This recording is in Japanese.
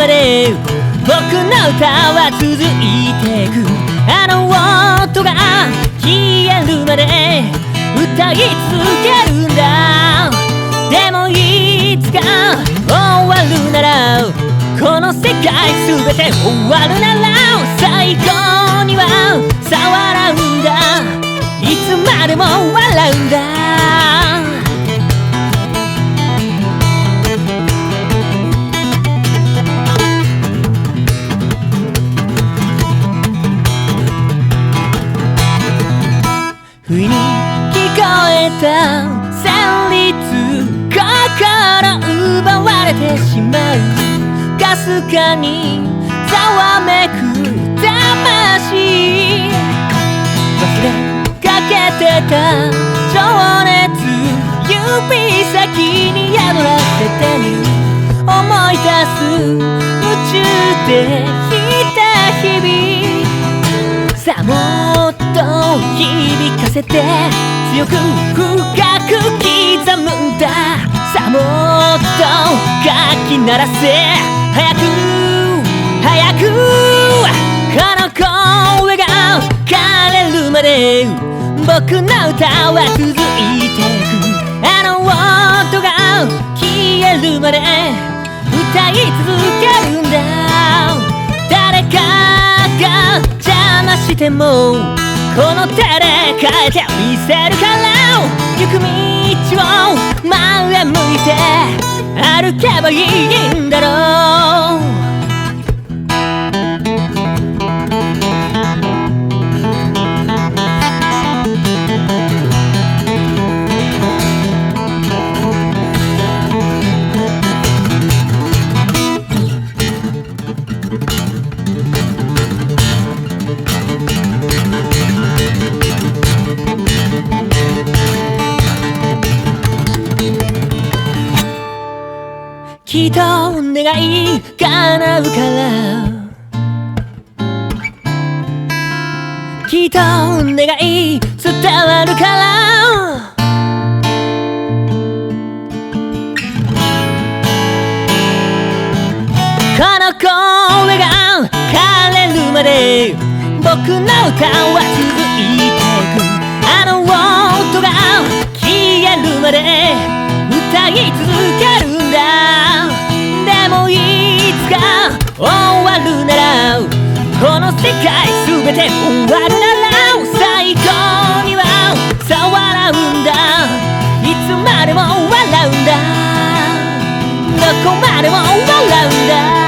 まで僕の歌は続いていく。あの音が消えるまで歌い続けるんだ。でもいつか終わるなら、この世界全て終わるなら、最後にはさ笑うんだ。いつまでも笑うんだ。不意に聞こえた旋律、心奪われてしまう。かすかにざわめく魂、忘れかけてた情熱、指先に宿らせてみる。思い出す夢中でいた日々、さあもっと響かせて強く深く刻むんだ。さあもっとかき鳴らせ、早く早くこの声が枯れるまで僕の歌は続いていく。あの音が消えるまで歌い続けるんだ。誰かが邪魔してもこの手で変えてみせるから、行く道を前向いて歩けばいいんだろう。きっと願い叶うから、きっと願い伝わるから、この声が枯れるまで僕の歌は続いていく。あの音が消えるまで歌い続けるんだ。でもいつか終わるなら、この世界全て終わるなら、最後にはさ笑うんだ。いつまでも笑うんだ。どこまでも笑うんだ。